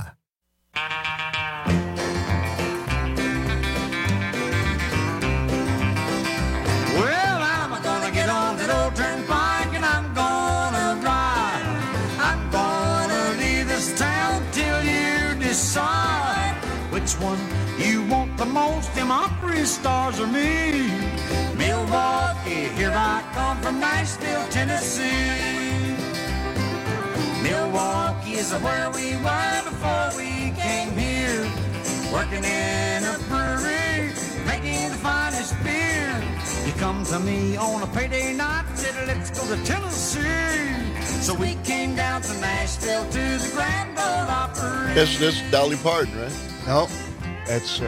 Decide which one you want the most. Them Opry stars or me. Milwaukee, here I come from Nashville, Tennessee. Milwaukee is where we were before we came here. Working in a brewery, making the finest beer. You come to me on a payday night, said let's go to Tennessee. So we came down to Nashville to the Grand Ole Opry. That's Dolly Parton, right? No, that's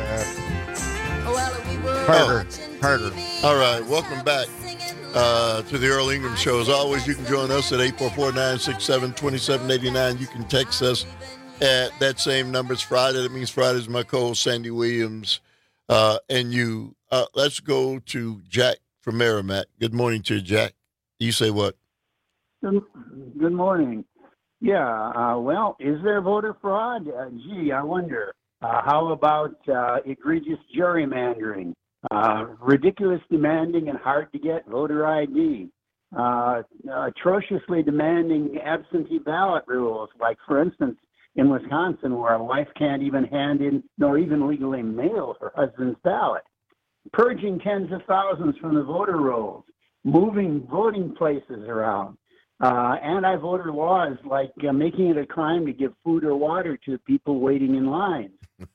Carter. All right, welcome back to the Earl Ingram Show. As always, you can join us at 844-967-2789. You can text us at that same number. It's Friday. That means Friday's my co-host, Sandy Williams, and you. Let's go to Jack from Merrimack. Good morning to you, Jack. You say what? Good morning. Yeah, well, is there voter fraud? Gee, I wonder. How about egregious gerrymandering, ridiculous demanding and hard to get voter ID, atrociously demanding absentee ballot rules, like, for instance, in Wisconsin, where a wife can't even hand in nor even legally mail her husband's ballot, purging tens of thousands from the voter rolls, moving voting places around. Anti-voter laws like making it a crime to give food or water to people waiting in lines,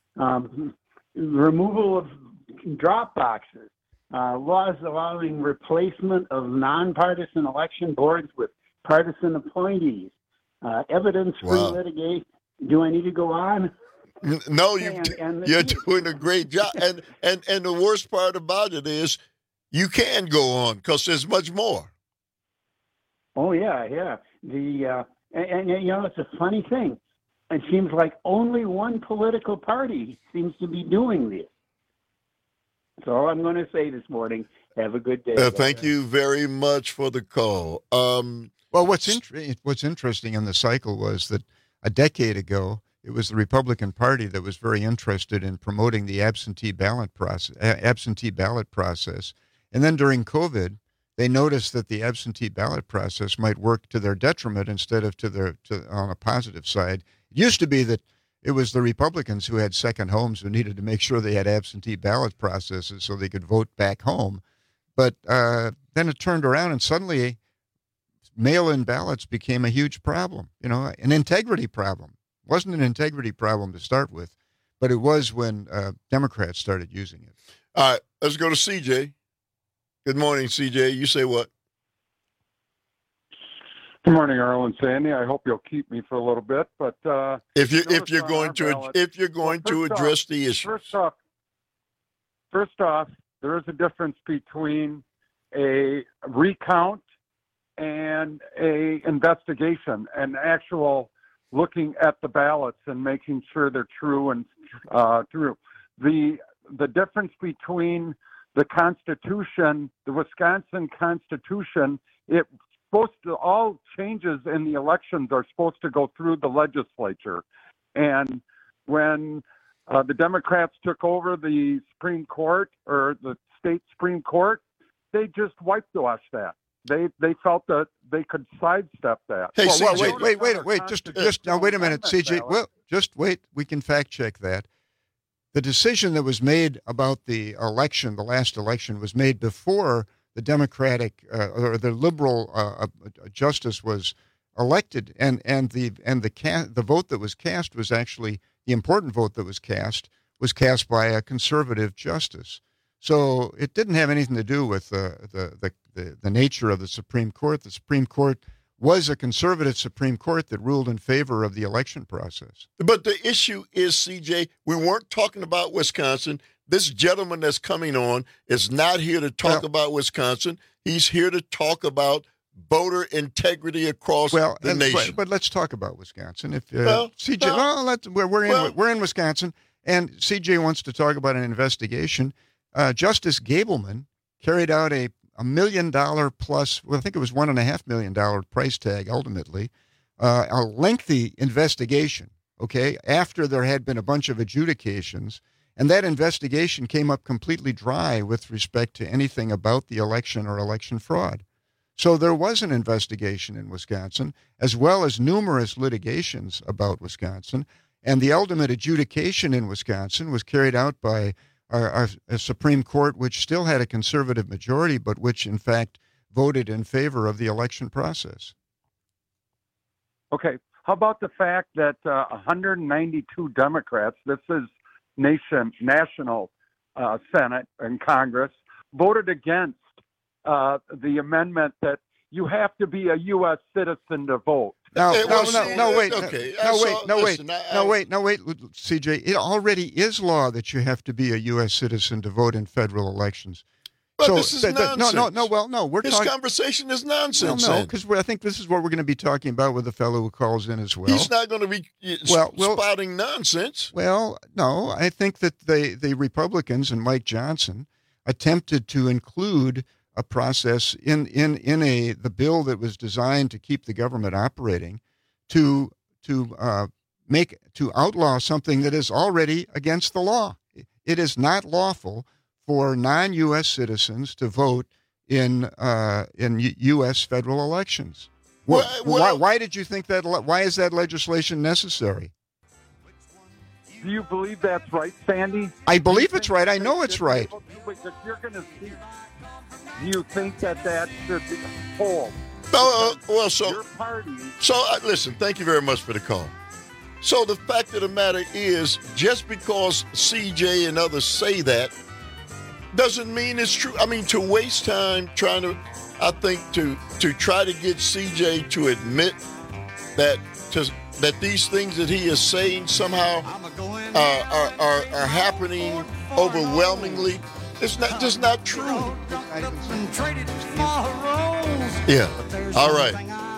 removal of drop boxes, laws allowing replacement of nonpartisan election boards with partisan appointees, evidence-free litigation. Do I need to go on? No, you're doing a great job. And the worst part about it is you can go on because there's much more. Oh, yeah. And you know, it's a funny thing. It seems like only one political party seems to be doing this. That's all I'm going to say this morning. Have a good day. Thank you very much for the call. Well, what's interesting in the cycle was that a decade ago, it was the Republican Party that was very interested in promoting the absentee ballot process. And then during COVID, they noticed that the absentee ballot process might work to their detriment instead of on a positive side. It used to be that it was the Republicans who had second homes who needed to make sure they had absentee ballot processes so they could vote back home. But then it turned around and suddenly mail-in ballots became a huge problem, an integrity problem. It wasn't an integrity problem to start with, but it was when Democrats started using it. All right, let's go to CJ. Good morning, CJ. You say what? Good morning, Earl and Sandy. I hope you'll keep me for a little bit, but if you're going to address the issue. First off, there is a difference between a recount and a investigation, an actual looking at the ballots and making sure they're true and true. The difference between the Constitution, the Wisconsin Constitution, all changes in the elections are supposed to go through the legislature. And when the Democrats took over the Supreme Court or the state Supreme Court, they just whitewashed that. They felt that they could sidestep that. Hey, wait. Just now, wait a minute, CJ. Well, just wait. We can fact check that. The decision that was made about the election, the last election, was made before the Democratic or the liberal justice was elected, and the vote that was cast was actually the important vote that was cast by a conservative justice. So it didn't have anything to do with the nature of the Supreme Court. The Supreme Court was a conservative Supreme Court that ruled in favor of the election process. But the issue is, CJ, we weren't talking about Wisconsin. This gentleman that's coming on is not here to talk about Wisconsin. He's here to talk about voter integrity across the nation. But let's talk about Wisconsin. If CJ, we're in Wisconsin, and CJ wants to talk about an investigation. Justice Gableman carried out a $1 million plus, I think it was $1.5 million price tag ultimately, a lengthy investigation, after there had been a bunch of adjudications. And that investigation came up completely dry with respect to anything about the election or election fraud. So there was an investigation in Wisconsin, as well as numerous litigations about Wisconsin. And the ultimate adjudication in Wisconsin was carried out by our Supreme Court, which still had a conservative majority, but which, in fact, voted in favor of the election process. Okay. How about the fact that 192 Democrats, this is national Senate and Congress, voted against the amendment that you have to be a U.S. citizen to vote. No, wait, CJ. It already is law that you have to be a U.S. citizen to vote in federal elections. But this is nonsense. This conversation is nonsense. No, because I think this is what we're going to be talking about with the fellow who calls in as well. He's not going to be spouting nonsense. Well, no, I think that the Republicans and Mike Johnson attempted to include a process in the bill that was designed to keep the government operating to outlaw something that is already against the law. It is not lawful for non-U.S. citizens to vote in U.S. federal elections. Why did you think that? Why is that legislation necessary? Do you believe that's right, Sandy? I believe it's right. I know it's right. You're going to see. Do you think that should be pulled? Listen, thank you very much for the call. So the fact of the matter is, just because CJ and others say that doesn't mean it's true. I mean, to waste time trying to try to get CJ to admit that these things that he is saying somehow are happening overwhelmingly. It's just not true. Yeah. All right.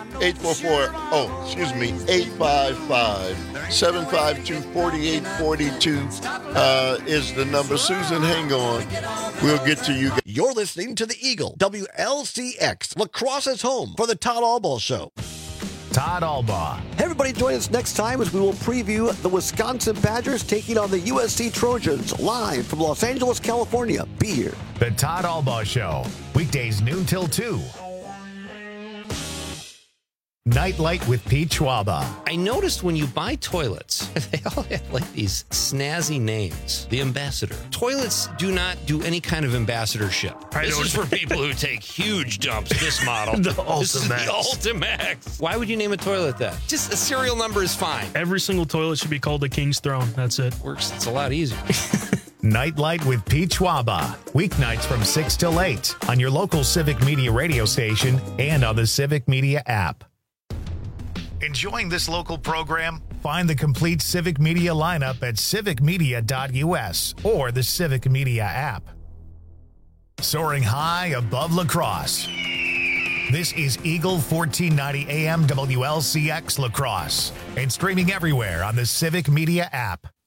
855-752-4842 is the number. Susan, hang on. We'll get to you. You're listening to the Eagle, WLCX, La Crosse's home for the Todd Albaugh Show. Todd Albaugh. Hey, everybody, join us next time as we will preview the Wisconsin Badgers taking on the USC Trojans live from Los Angeles, California. Be here. The Todd Albaugh Show, weekdays noon till 2. Nightlight with Pete Schwaba. I noticed when you buy toilets, they all have like these snazzy names. The Ambassador. Toilets do not do any kind of ambassadorship. This is for people who take huge dumps, this model. The This is the Ultimax. Why would you name a toilet that? Just a serial number is fine. Every single toilet should be called the King's Throne. That's it. Works. It's a lot easier. Nightlight with Pete Schwaba. Weeknights from 6 till 8 on your local Civic Media radio station and on the Civic Media app. Enjoying this local program? Find the complete Civic Media lineup at civicmedia.us or the Civic Media app. Soaring high above La Crosse. This is Eagle 1490 AM WLCX La Crosse and streaming everywhere on the Civic Media app.